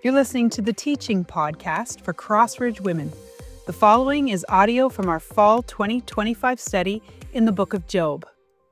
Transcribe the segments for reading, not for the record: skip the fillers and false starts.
You're listening to the Teaching Podcast for Crossridge Women. The following is audio from our Fall 2025 study in the Book of Job.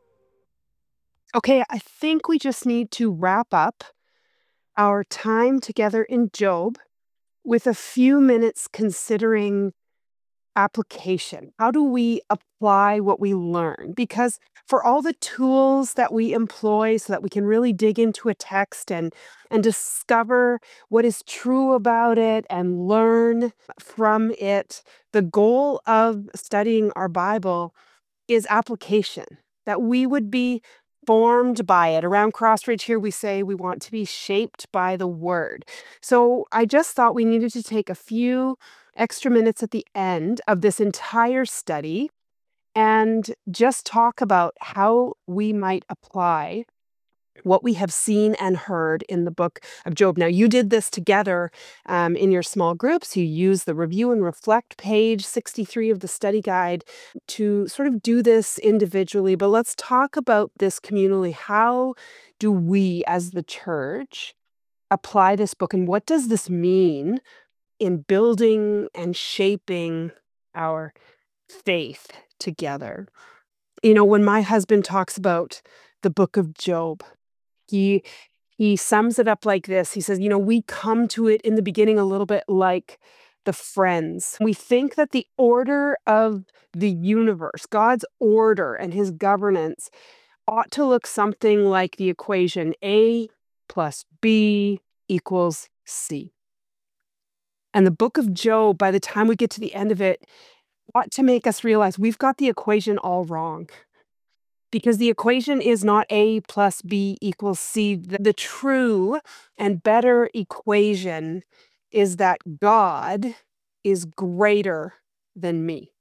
Okay, I think we just need to wrap up our time together in Job with a few minutes considering application. How do we apply what we learn? Because for all the tools that we employ so that we can really dig into a text and discover what is true about it and learn from it, the goal of studying our Bible is application, that we would be formed by it. Around Crossridge here, we say we want to be shaped by the word. So I just thought we needed to take a few extra minutes at the end of this entire study and just talk about how we might apply what we have seen and heard in the book of Job. Now, you did this together in your small groups. You used the review and reflect page 63 of the study guide to sort of do this individually. But let's talk about this communally. How do we as the church apply this book? And what does this mean in building and shaping our faith together? You know, when my husband talks about the book of Job, he he sums it up like this. He says, we come to it in the beginning a little bit like the friends. We think that the order of the universe, God's order and his governance, ought to look something like the equation A plus B equals C. And the book of Job, by the time we get to the end of it, ought to make us realize we've got the equation all wrong. Because the equation is not A plus B equals C. The true and better equation is that God is greater than me.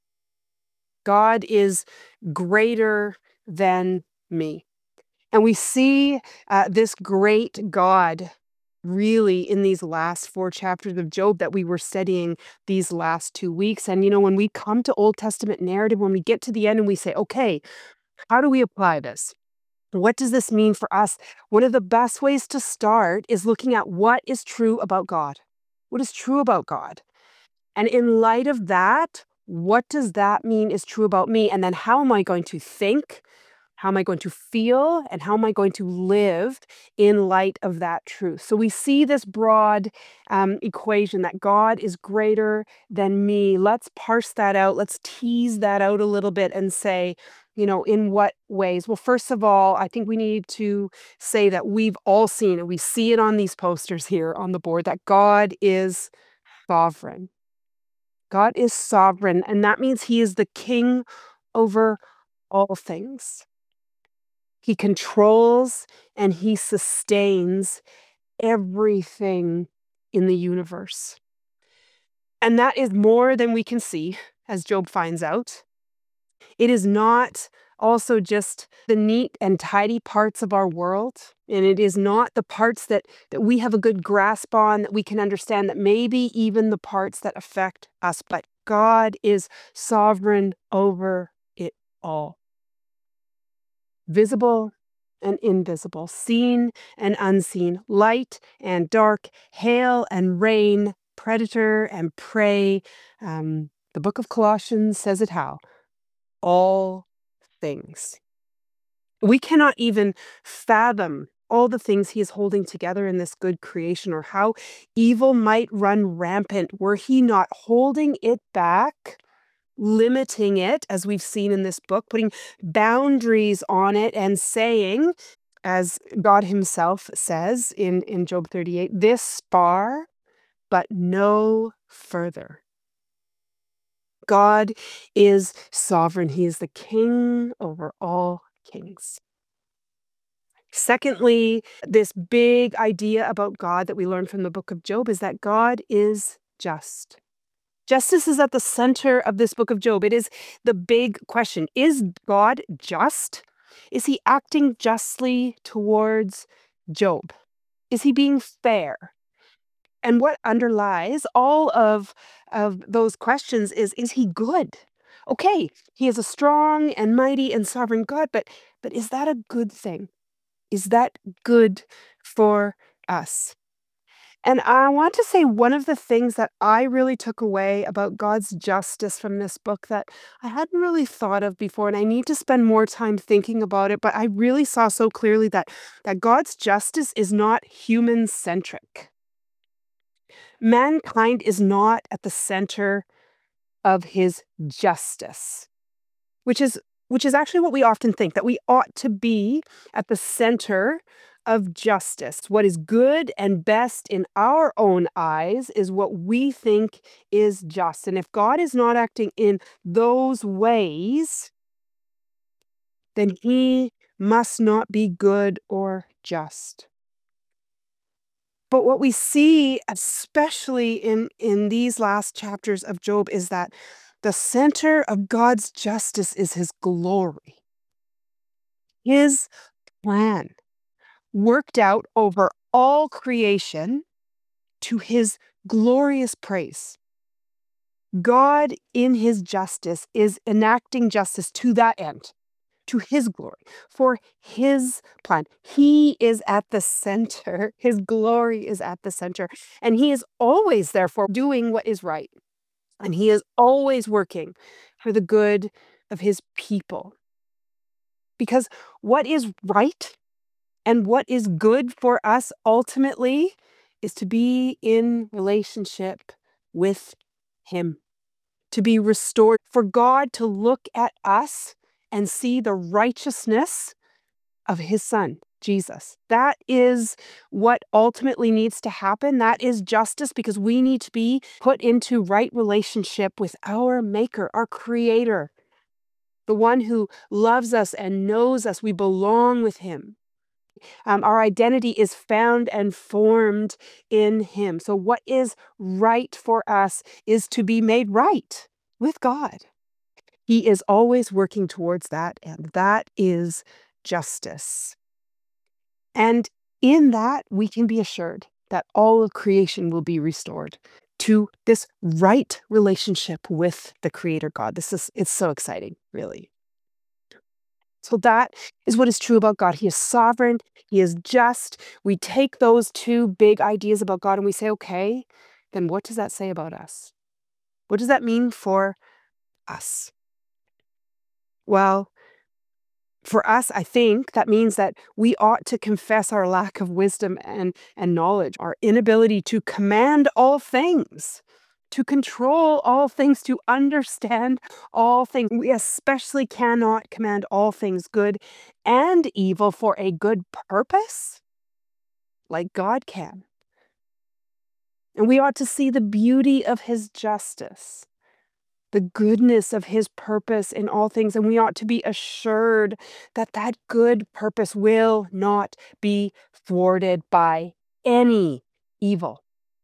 God is greater than me. And we see this great God really in these last 4 chapters of Job that we were studying these last 2 weeks. And, when we come to Old Testament narrative, when we get to the end and we say, okay, how do we apply this? What does this mean for us? One of the best ways to start is looking at what is true about God. What is true about God? And in light of that, what does that mean is true about me? And then how am I going to think? How am I going to feel? And how am I going to live in light of that truth? So we see this broad equation that God is greater than me. Let's parse that out. Let's tease that out a little bit and say, in what ways? Well, first of all, I think we need to say that we've all seen it. We see it on these posters here on the board that God is sovereign. God is sovereign, and that means he is the king over all things. He controls and he sustains everything in the universe. And that is more than we can see, as Job finds out. It is not also just the neat and tidy parts of our world. And it is not the parts that we have a good grasp on, that we can understand, that maybe even the parts that affect us. But God is sovereign over it all. Visible and invisible, seen and unseen, light and dark, hail and rain, predator and prey. The book of Colossians says it how? All things. We cannot even fathom all the things he is holding together in this good creation, or how evil might run rampant were he not holding it back, limiting it, as we've seen in this book, putting boundaries on it and saying, as God himself says in Job 38, this far, but no further. God is sovereign. He is the king over all kings. Secondly, this big idea about God that we learn from the book of Job is that God is just. Justice is at the center of this book of Job. It is the big question. Is God just? Is he acting justly towards Job? Is he being fair? And what underlies all of those questions is he good? Okay, he is a strong and mighty and sovereign God, but is that a good thing? Is that good for us? And I want to say one of the things that I really took away about God's justice from this book that I hadn't really thought of before, and I need to spend more time thinking about it, but I really saw so clearly that God's justice is not human-centric. Mankind is not at the center of his justice, which is which is actually what we often think, that we ought to be at the center of justice. What is good and best in our own eyes is what we think is just. And if God is not acting in those ways, then he must not be good or just. But what we see, especially in these last chapters of Job, is that the center of God's justice is his glory, his plan, worked out over all creation to his glorious praise. God, in his justice, is enacting justice to that end, to his glory, for his plan. He is at the center. His glory is at the center. And he is always, therefore, doing what is right. And he is always working for the good of his people. Because what is right and what is good for us ultimately is to be in relationship with him, to be restored, for God to look at us and see the righteousness of his son, Jesus. That is what ultimately needs to happen. That is justice, because we need to be put into right relationship with our maker, our creator, the one who loves us and knows us. We belong with him. Our identity is found and formed in him. So what is right for us is to be made right with God. He is always working towards that, and that is justice. And in that, we can be assured that all of creation will be restored to this right relationship with the Creator God. It's so exciting, really. So that is what is true about God. He is sovereign, he is just. We take those two big ideas about God and we say, okay, then what does that say about us? What does that mean for us? Well, for us, I think that means that we ought to confess our lack of wisdom and knowledge, our inability to command all things, to control all things, to understand all things. We especially cannot command all things, good and evil, for a good purpose, like God can. And we ought to see the beauty of his justice, the goodness of his purpose in all things, and we ought to be assured that that good purpose will not be thwarted by any evil.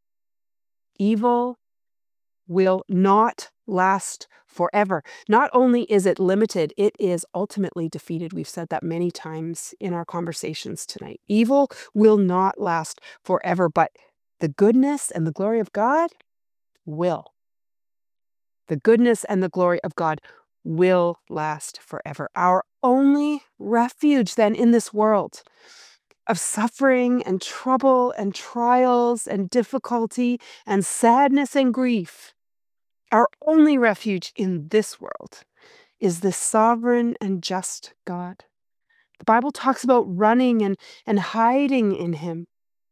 Evil will not last forever. Not only is it limited, it is ultimately defeated. We've said that many times in our conversations tonight. Evil will not last forever, but the goodness and the glory of God will. The goodness and the glory of God will last forever. Our only refuge then in this world of suffering and trouble and trials and difficulty and sadness and grief, our only refuge in this world is this sovereign and just God. The Bible talks about running and hiding in him,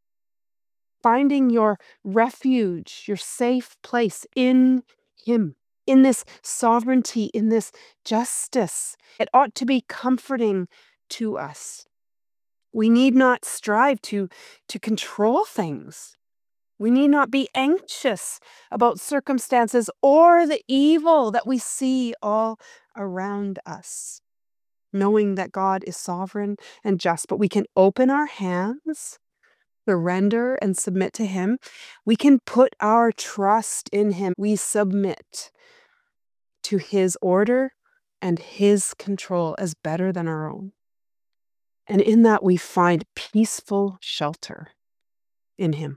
finding your refuge, your safe place in him, in this sovereignty, in this justice. It ought to be comforting to us. We need not strive to control things. We need not be anxious about circumstances or the evil that we see all around us, knowing that God is sovereign and just. But we can open our hands, surrender, and submit to him. We can put our trust in him. We submit to his order and his control as better than our own. And in that, we find peaceful shelter in him.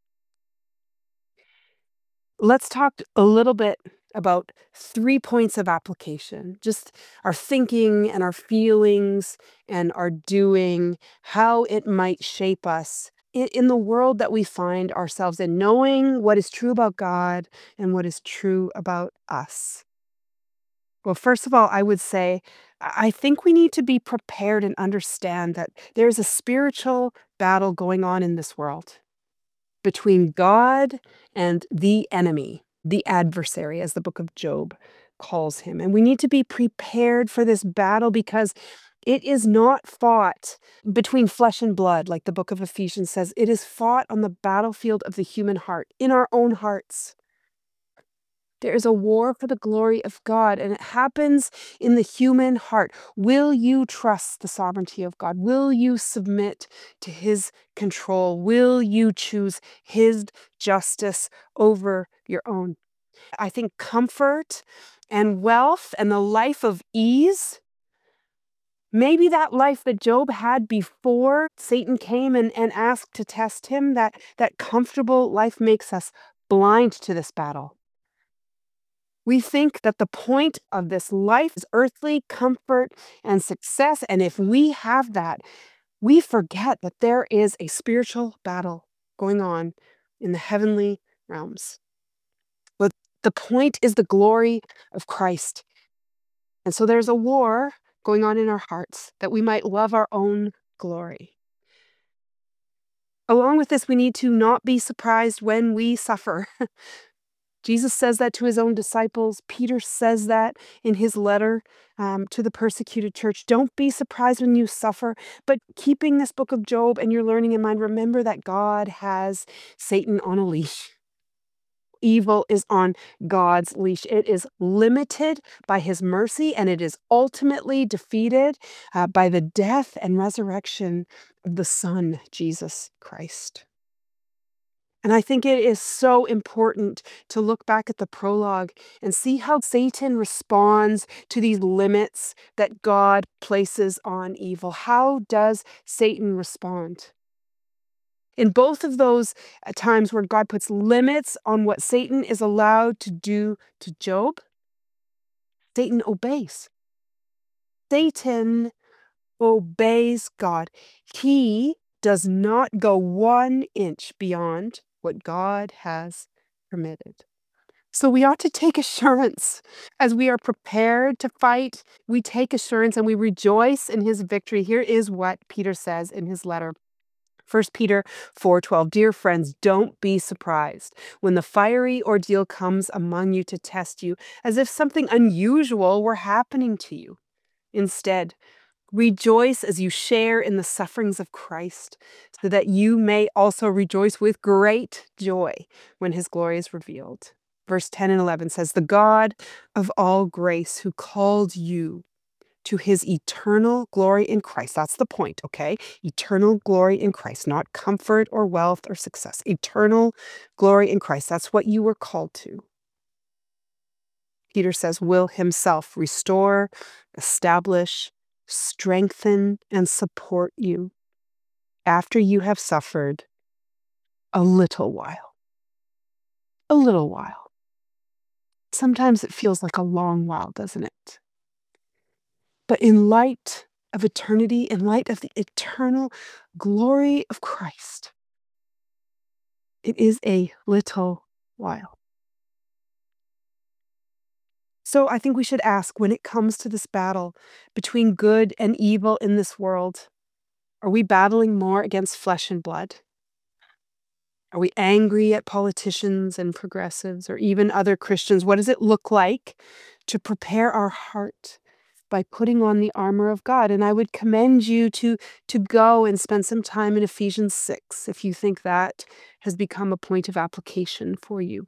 Let's talk a little bit about 3 points of application, just our thinking and our feelings and our doing, how it might shape us in the world that we find ourselves in, knowing what is true about God and what is true about us? Well, first of all, I would say I think we need to be prepared and understand that there's a spiritual battle going on in this world between God and the enemy, the adversary, as the book of Job calls him. And we need to be prepared for this battle because it is not fought between flesh and blood, like the book of Ephesians says. It is fought on the battlefield of the human heart, in our own hearts. There is a war for the glory of God, and it happens in the human heart. Will you trust the sovereignty of God? Will you submit to his control? Will you choose his justice over your own? I think comfort and wealth and the life of ease, maybe that life that Job had before Satan came and asked to test him, that comfortable life makes us blind to this battle. We think that the point of this life is earthly comfort and success. And if we have that, we forget that there is a spiritual battle going on in the heavenly realms. But the point is the glory of Christ. And so there's a war going on in our hearts that we might love our own glory. Along with this, we need to not be surprised when we suffer. Jesus says that to his own disciples. Peter says that in his letter to the persecuted church. Don't be surprised when you suffer, but keeping this book of Job and your learning in mind, remember that God has Satan on a leash. Evil is on God's leash. It is limited by his mercy, and it is ultimately defeated by the death and resurrection of the Son, Jesus Christ. And I think it is so important to look back at the prologue and see how Satan responds to these limits that God places on evil. How does Satan respond? In both of those times where God puts limits on what Satan is allowed to do to Job, Satan obeys. Satan obeys God. He does not go 1 inch beyond what God has permitted. So we ought to take assurance as we are prepared to fight. We take assurance and we rejoice in his victory. Here is what Peter says in his letter. 1 Peter 4:12, dear friends, don't be surprised when the fiery ordeal comes among you to test you, as if something unusual were happening to you. Instead, rejoice as you share in the sufferings of Christ, so that you may also rejoice with great joy when his glory is revealed. Verse 10 and 11 says, the God of all grace who called you to his eternal glory in Christ. That's the point, okay? Eternal glory in Christ, not comfort or wealth or success. Eternal glory in Christ. That's what you were called to. Peter says, will himself restore, establish, strengthen, and support you after you have suffered a little while. A little while. Sometimes it feels like a long while, doesn't it? But in light of eternity, in light of the eternal glory of Christ, it is a little while. So I think we should ask, when it comes to this battle between good and evil in this world, are we battling more against flesh and blood? Are we angry at politicians and progressives or even other Christians? What does it look like to prepare our heart by putting on the armor of God? And I would commend you to go and spend some time in Ephesians 6 if you think that has become a point of application for you.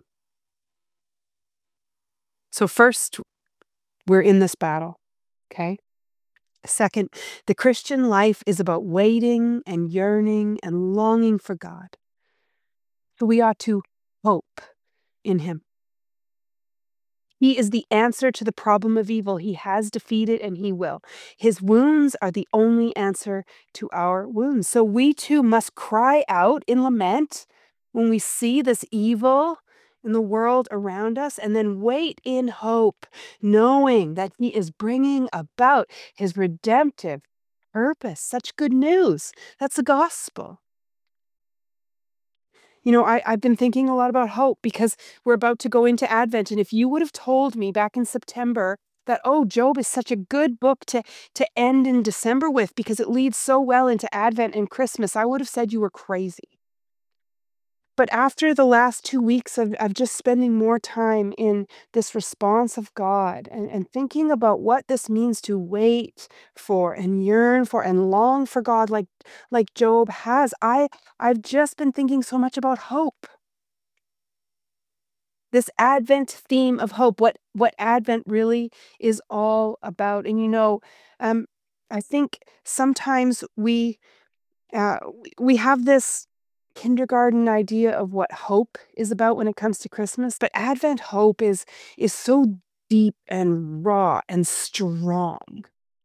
So first, we're in this battle, okay? Second, the Christian life is about waiting and yearning and longing for God. So we ought to hope in him. He is the answer to the problem of evil. He has defeated and he will. His wounds are the only answer to our wounds. So we too must cry out in lament when we see this evil in the world around us, and then wait in hope, knowing that he is bringing about his redemptive purpose. Such good news. That's the gospel. I've been thinking a lot about hope because we're about to go into Advent. And if you would have told me back in September that, oh, Job is such a good book to end in December with because it leads so well into Advent and Christmas, I would have said you were crazy. But after the last 2 weeks of just spending more time in this response of God and thinking about what this means to wait for and yearn for and long for God like Job has, I've just been thinking so much about hope. This Advent theme of hope, what Advent really is all about. And um, I think sometimes we have this kindergarten idea of what hope is about when it comes to Christmas, but Advent hope is so deep and raw and strong.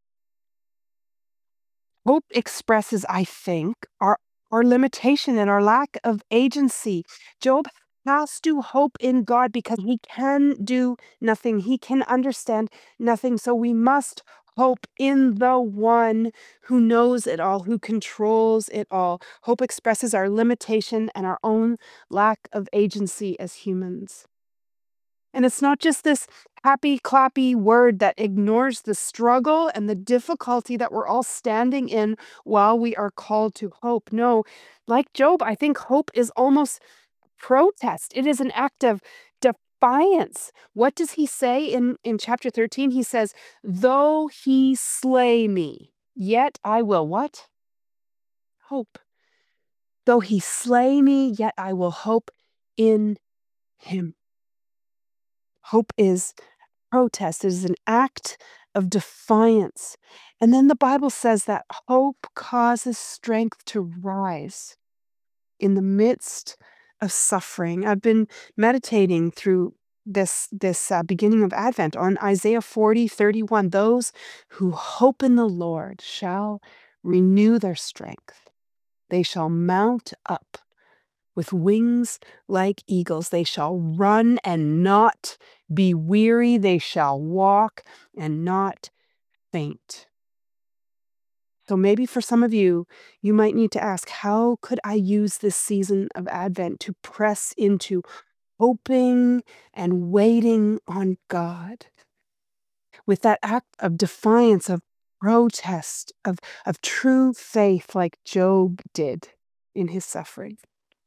Hope expresses, I think, our limitation and our lack of agency. Job has to hope in God because he can do nothing. He can understand nothing. So we must hope in the one who knows it all, who controls it all. Hope expresses our limitation and our own lack of agency as humans. And it's not just this happy, clappy word that ignores the struggle and the difficulty that we're all standing in while we are called to hope. No, like Job, I think hope is almost protest. It is an act of defiance. What does he say in chapter 13? He says, though he slay me, yet I will what? Hope. Though he slay me, yet I will hope in him. Hope is protest. It is an act of defiance. And then the Bible says that hope causes strength to rise in the midst of suffering. I've been meditating through this beginning of Advent on Isaiah 40:31. Those who hope in the Lord shall renew their strength. They shall mount up with wings like eagles. They shall run and not be weary. They shall walk and not faint. So maybe for some of you, you might need to ask, how could I use this season of Advent to press into hoping and waiting on God with that act of defiance, of protest, of true faith like Job did in his suffering?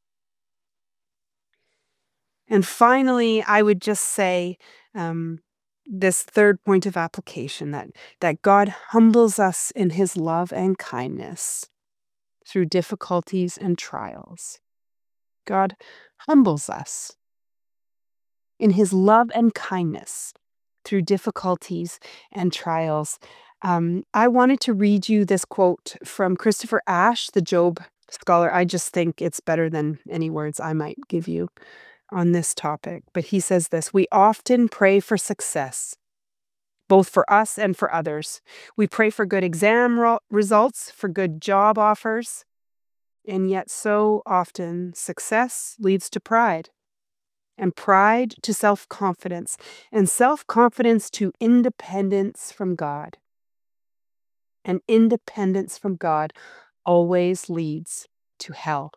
And finally, I would just say this third point of application that God humbles us in his love and kindness through difficulties and trials. God humbles us in his love and kindness through difficulties and trials. I wanted to read you this quote from Christopher Ash, the Job scholar. I just think it's better than any words I might give you on this topic. But he says this: we often pray for success, both for us and for others. We pray for good exam results, for good job offers, and yet so often success leads to pride, and pride to self-confidence, and self-confidence to independence from God. And independence from God always leads to hell.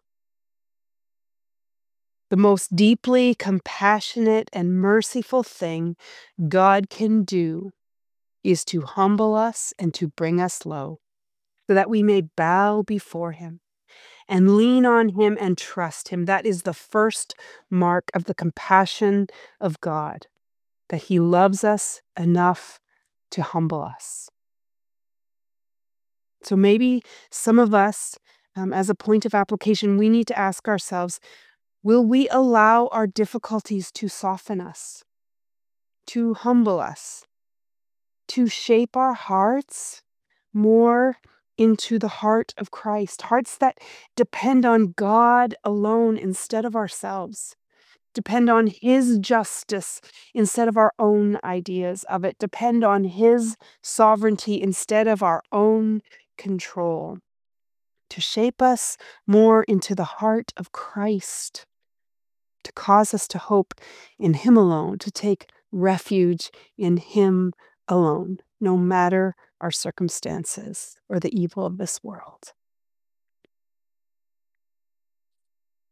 The most deeply compassionate and merciful thing God can do is to humble us and to bring us low, so that we may bow before him and lean on him and trust him. That is the first mark of the compassion of God, that he loves us enough to humble us. So maybe some of us, as a point of application, we need to ask ourselves, will we allow our difficulties to soften us, to humble us, to shape our hearts more into the heart of Christ, hearts that depend on God alone instead of ourselves, depend on his justice instead of our own ideas of it, depend on his sovereignty instead of our own control, to shape us more into the heart of Christ, to cause us to hope in him alone, to take refuge in him alone, no matter our circumstances or the evil of this world.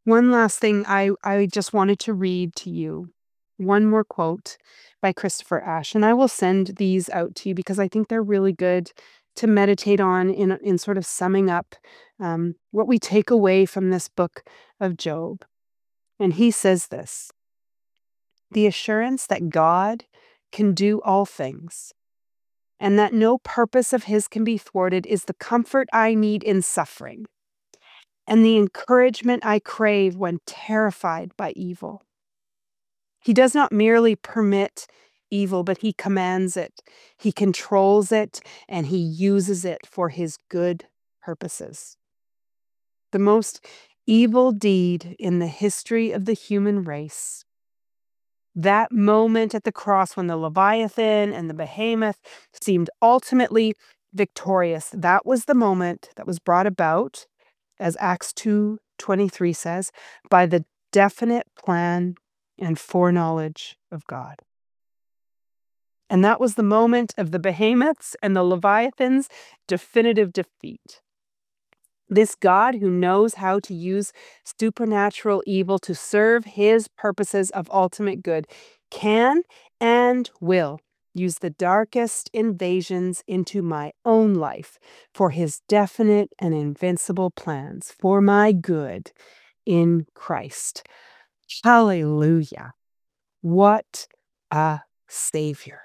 One last thing I just wanted to read to you. One more quote by Christopher Ash, and I will send these out to you because I think they're really good to meditate on in sort of summing up what we take away from this book of Job. And he says this: the assurance that God can do all things and that no purpose of his can be thwarted is the comfort I need in suffering and the encouragement I crave when terrified by evil. He does not merely permit evil, but he commands it. He controls it, and he uses it for his good purposes. The most evil deed in the history of the human race, that moment at the cross when the Leviathan and the Behemoth seemed ultimately victorious, that was the moment that was brought about, as Acts 2:23 says, by the definite plan and foreknowledge of God. And that was the moment of the Behemoths and the Leviathans' definitive defeat. This God who knows how to use supernatural evil to serve his purposes of ultimate good can and will use the darkest invasions into my own life for his definite and invincible plans for my good in Christ. Hallelujah. What a Savior.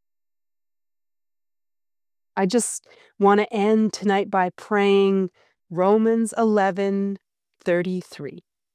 I just want to end tonight by praying Romans 11:33.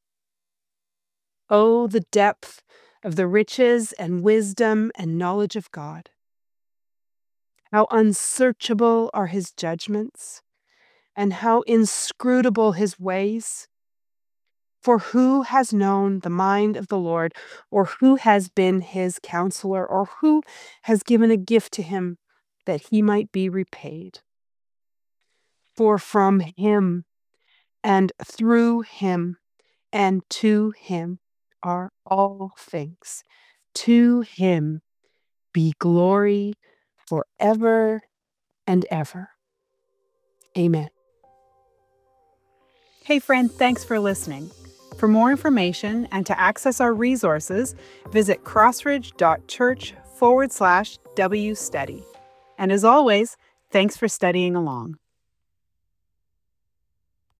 Oh, the depth of the riches and wisdom and knowledge of God. How unsearchable are his judgments, and how inscrutable his ways. For who has known the mind of the Lord, or who has been his counselor, or who has given a gift to him that he might be repaid? For from him and through him and to him are all things. To him be glory forever and ever. Amen. Hey friend, thanks for listening. For more information and to access our resources, visit crossridge.church/WStudy. And as always, thanks for studying along.